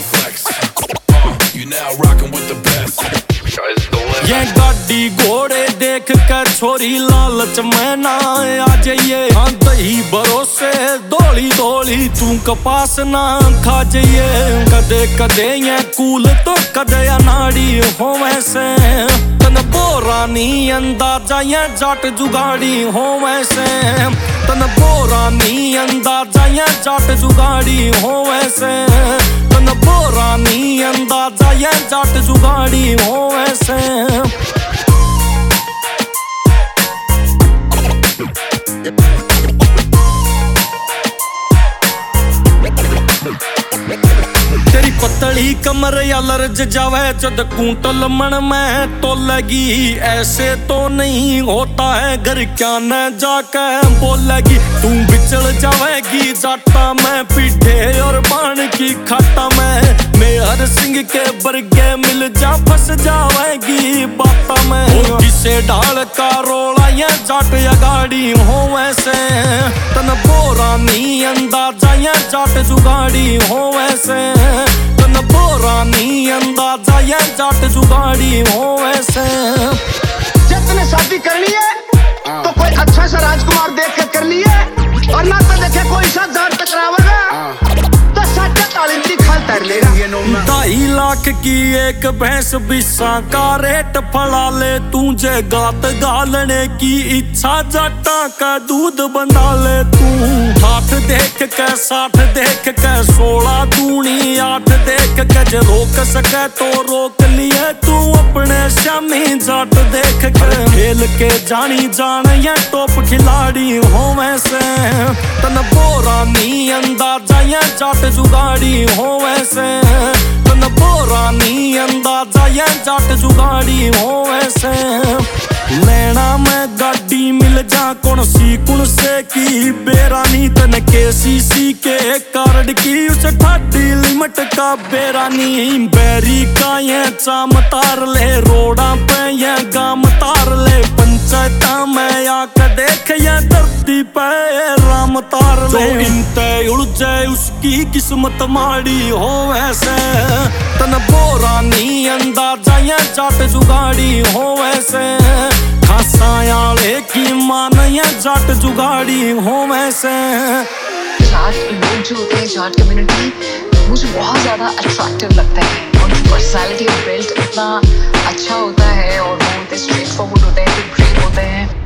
flex. You now rocking with the best. ये गाड़ी घोड़े देख कर छोरी लालच में ना आ जाइए। हाँ दही भरोसे दौड़ी दौड़ी तू कपास ना खा जाइए। कदे कदे ये कूल तो कदे अनाड़ी हो वैसे तन बोरानी अंदाजा ये जाट जुगाड़ी हो वैसे तन बोरानी अंदाजा ये जाट जुगाड़ी हो वैसे तन बोरानी अंदाजा ये जाट जुगाड़ी हो वैसे। तेरी पतली कमर या लर्ज जावे जद कुंटल मन में तो लगी। ऐसे तो नहीं होता है घर क्या न जाके बोलेगी। तू बिचल जावेगी जाटा में पीठे और बाण की खाटा में। मेहर सिंह के बरगे मिल जा फंस जावेगी बाटा में। किसे ढाल का रोला ये जाट या गाड़ी हो वैसे तन बोरानी अंदाजा ये जाट जुगाड़ी हो वैसे तन बोरानी अंदाजा ये जाट जुगाड़ी हो वैसे। जब तूने शादी करनी है तो कोई अच्छा सा राजकुमार देख के कर लिए और ना तो देखे कोई सा जाट टकरावेगा तो साढ़े तालिंदी खाल तर लेगा। 2.5 लाख की एक भैंस बिस्सा का रेट फड़ा ले तुझे गात गालने की इच्छा जाटा का दूध बंधा ले तू। 8 देख के 60 देख के 16 दूनी 8 देख के जे रोक सके तो रोक लिए तू अपने श्यामी जाट देख के। खेल के जानी जान ये टॉप खिलाड़ी हो वैसे तन बोरानी अंदाजा ये जाट जुगाड़ी हो वैसे तन बोरानी अंदाजा ये जाट जुगाड़ी हो वैसे। लेना में गाड़ी मिल जा कौन से की बेरानी तन KCC के कार्ड की उस ठाडी लिमिट का बेरानी। बैरी का ये चाम तार ले रोड़ा पे ये गाम तार ले पंचायत में आके देख ये धरती पे राम तार ले। इनते उलझे उसकी किस्मत माड़ी हो वैसे तन बोरानी अंदाजा ये जाट जुगाड़ी हो वैसे खासायाले की मान ये जाट जुगाड़ी हो वैसे। जाट लोग जो होते हैं जाट कम्युनिटी मुझे बहुत ज़्यादा अट्रैक्टिव लगता है। उनकी पर्सनैलिटी और बिल्ड इतना अच्छा होता है और वो स्ट्रेट फॉरवर्ड होते हैं, ग्रेट होते हैं।